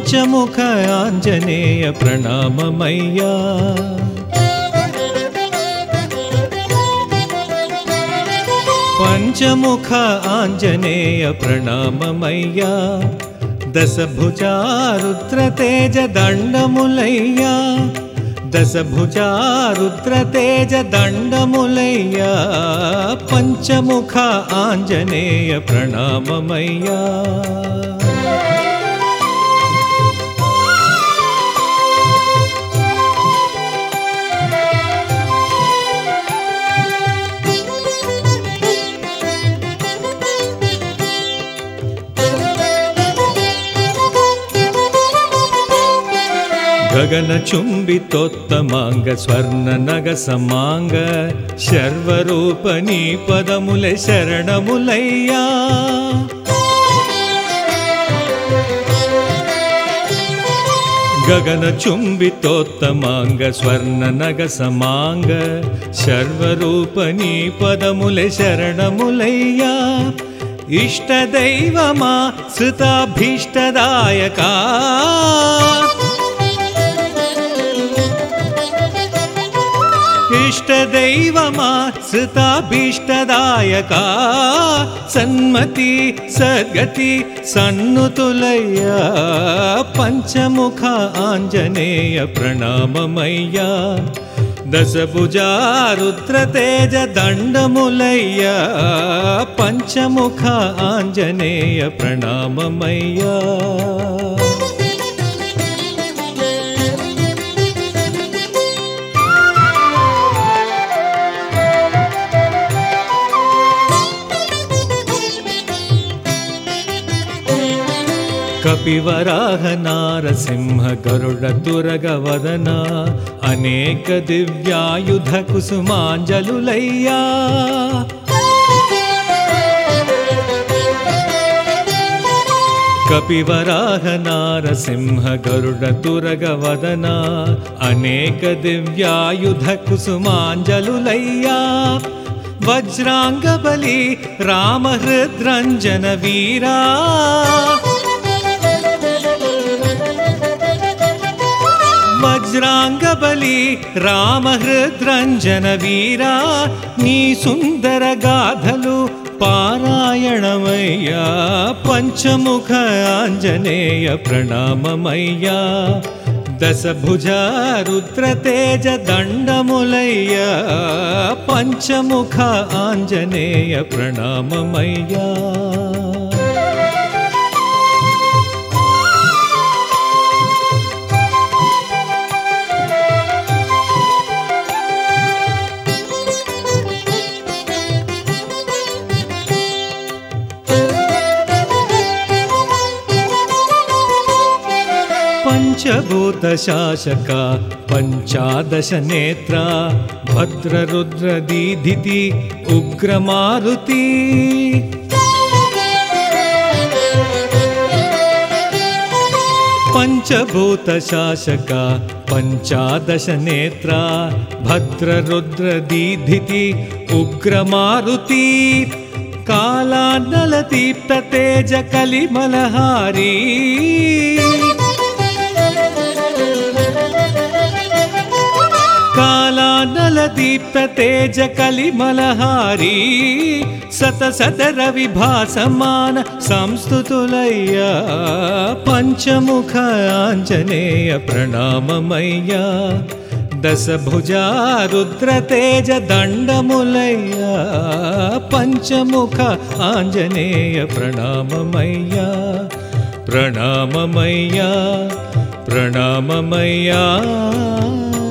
పంచముఖ ఆంజనేయ ప్రణామమయ్యా పంచముఖ ఆంజనేయ ప్రణామమయ్యా దశభుజా రుద్రతేజ దండములయ్యా దశభుజా రుద్రతేజ దండములయ్యా పంచముఖ ఆంజనేయ ప్రణామమయ్యా గగన చుంబితోత్తమాంగ స్వర్ణ నగ సమాంగ శర్వరూపణీ పదములే శరణములయ్యా గగన చుంబితోత్తమాంగ స్వర్ణ నగ సమాంగ శర్వరూపణీ పదములే శరణములయ్యా ఇష్టదైవమా శ్రుతాభీష్టదాయకా ఇష్టదైవమా శ్రుతాభీష్టదాయకా సన్మతి సద్గతి సన్నుతులయ్యా పంచముఖ ఆంజనేయ ప్రణామమయ్యా దశభుజా రుద్రతేజ దండములయ్యా పంచముఖ ఆంజనేయ ప్రణామమయ్యా కపివరాహ నారసింహ గరుడ తురగ వదన అనేక దివ్యాయుధ కుసుమాంజలులయ్యా కపివరాహ నారసింహ గరుడ తురగ వదన అనేక దివ్యాయుధ కుసుమాంజలులయ్యా వజ్రాంగబలి రామహృద్రంజన వీరా వజ్రాంగబలి రామహృద్రంజన వీరా నీ సుందర గాథలు పారాయణమయ్యా పంచముఖ ఆంజనేయ ప్రణామమయ్యా దశభుజా రుద్రతేజ దండములయ్యా పంచముఖ ఆంజనేయ ప్రణామమయ్యా పంచభూత శాసక పంచాదశ నేత్ర భద్రరుద్ర దీధితి ఉగ్రమారుతి పంచభూత శాసక పంచాదశ నేత్ర భద్రరుద్ర దీధితి ఉగ్రమారుతి కాలానల దీప్త తేజ కలిమలహారీ కాలానల దీప్త తేజ కలిమలహారీ సత సదర విభాసమాన సంస్తుతులయ్యా పంచముఖ ఆంజనేయ ప్రణామమయ్యా దశభుజా రుద్రతేజ దండములయ్యా పంచముఖ ఆంజనేయ ప్రణామమయ్యా ప్రణామమయ్యా ప్రణామమయ్యా